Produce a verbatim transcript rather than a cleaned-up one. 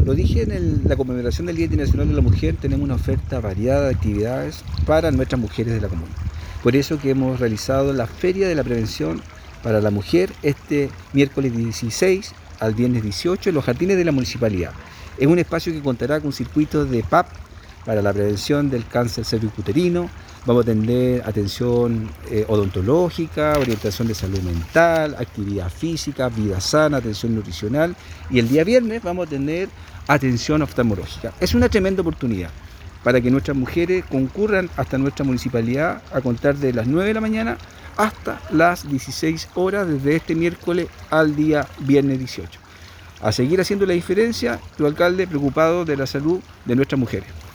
lo dije en el, la conmemoración del Día Internacional de la Mujer, tenemos una oferta variada de actividades para nuestras mujeres de la comuna. Por eso que hemos realizado la Feria de la Prevención para la Mujer este miércoles dieciséis al viernes dieciocho en los jardines de la municipalidad. Es un espacio que contará con circuitos de P A P para la prevención del cáncer cervicuterino. Vamos a tener atención eh, odontológica, orientación de salud mental, actividad física, vida sana, atención nutricional. Y el día viernes vamos a tener atención oftalmológica. Es una tremenda oportunidad para que nuestras mujeres concurran hasta nuestra municipalidad a contar de las nueve de la mañana hasta las dieciséis horas desde este miércoles al día viernes dieciocho. A seguir haciendo la diferencia, tu alcalde preocupado de la salud de nuestras mujeres.